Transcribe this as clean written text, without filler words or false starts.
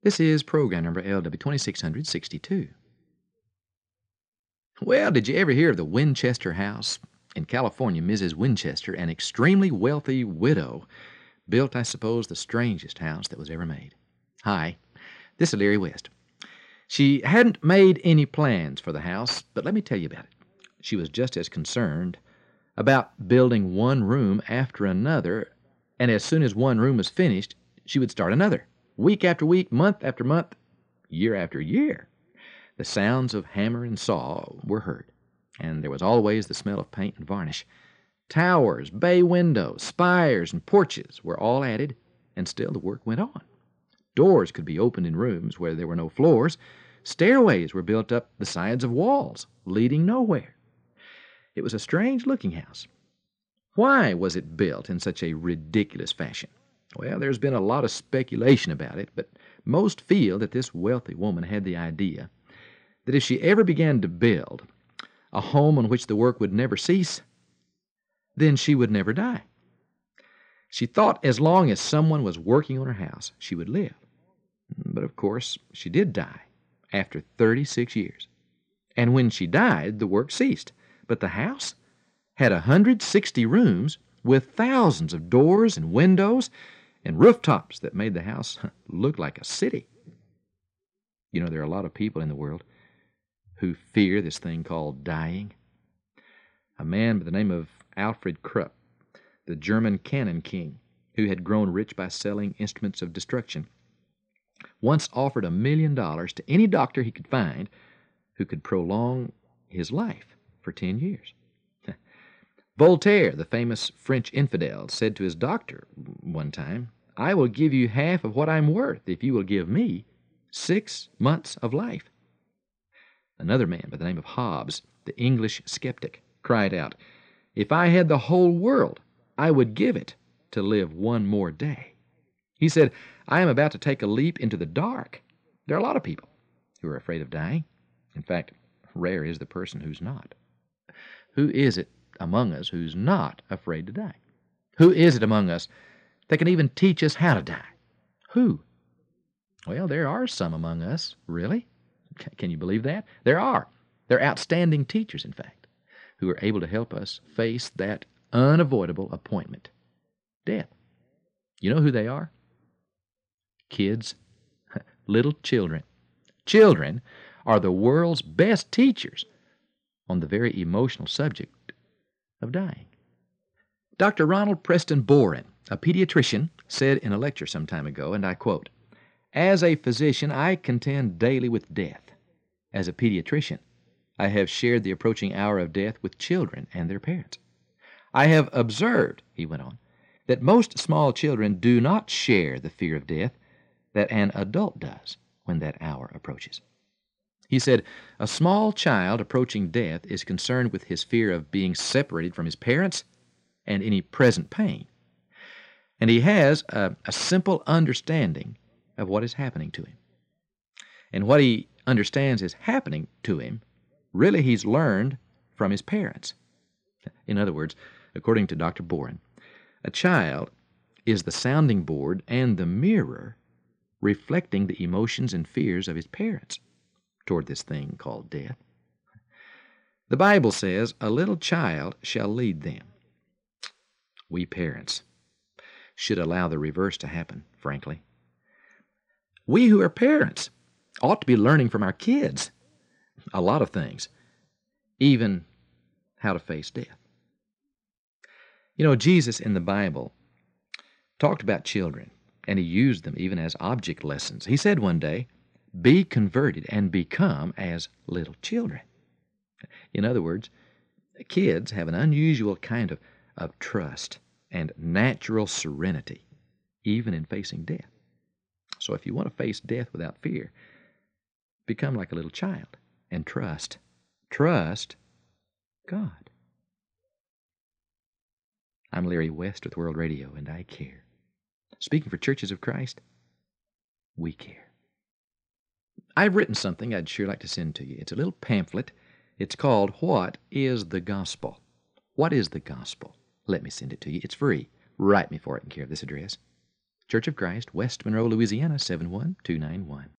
This is program number LW2662. Well, did you ever hear of the Winchester House? In California, Mrs. Winchester, an extremely wealthy widow, built, I suppose, the strangest house that was ever made. Hi, this is Larry West. She hadn't made any plans for the house, but let me tell you about it. She was just as concerned about building one room after another, and as soon as one room was finished, she would start another. Week after week, month after month, year after year. The sounds of hammer and saw were heard, and there was always the smell of paint and varnish. Towers, bay windows, spires, and porches were all added, and still the work went on. Doors could be opened in rooms where there were no floors. Stairways were built up the sides of walls, leading nowhere. It was a strange-looking house. Why was it built in such a ridiculous fashion? Well, there's been a lot of speculation about it, but most feel that this wealthy woman had the idea that if she ever began to build a home on which the work would never cease, then she would never die. She thought as long as someone was working on her house, she would live. But of course, she did die after 36 years. And when she died, the work ceased. But the house had 160 rooms with thousands of doors and windows and rooftops that made the house look like a city. You know, there are a lot of people in the world who fear this thing called dying. A man by the name of Alfred Krupp, the German cannon king, who had grown rich by selling instruments of destruction, once offered $1 million to any doctor he could find who could prolong his life for 10 years. Voltaire, the famous French infidel, said to his doctor one time, "I will give you half of what I'm worth if you will give me 6 months of life." Another man by the name of Hobbes, the English skeptic, cried out, "If I had the whole world, I would give it to live one more day." He said, "I am about to take a leap into the dark." There are a lot of people who are afraid of dying. In fact, rare is the person who's not. Who is it among us who's not afraid to die? Who is it among us that can even teach us how to die? Who? Well, there are some among us, really. Can you believe that? There are. They're outstanding teachers, in fact, who are able to help us face that unavoidable appointment, death. You know who they are? Kids. Little children. Children are the world's best teachers on the very emotional subject of dying. Dr. Ronald Preston Boren, a pediatrician, said in a lecture some time ago, and I quote, "As a physician, I contend daily with death. As a pediatrician, I have shared the approaching hour of death with children and their parents. I have observed," he went on, "that most small children do not share the fear of death that an adult does when that hour approaches." He said, "A small child approaching death is concerned with his fear of being separated from his parents and any present pain. And he has a simple understanding of what is happening to him. And what he understands is happening to him, really he's learned from his parents." In other words, according to Dr. Boren, a child is the sounding board and the mirror reflecting the emotions and fears of his parents toward this thing called death. The Bible says, "A little child shall lead them." We parents should allow the reverse to happen, frankly. We who are parents ought to be learning from our kids a lot of things, even how to face death. You know, Jesus in the Bible talked about children, and he used them even as object lessons. He said one day, "Be converted and become as little children." In other words, kids have an unusual kind of trust and natural serenity, even in facing death. So if you want to face death without fear, become like a little child and trust God. I'm Larry West with World Radio, and I care. Speaking for Churches of Christ, we care. I've written something I'd sure like to send to you. It's a little pamphlet. It's called "What is the Gospel?" What is the Gospel? Let me send it to you. It's free. Write me for it in care of this address. Church of Christ, West Monroe, Louisiana 71291.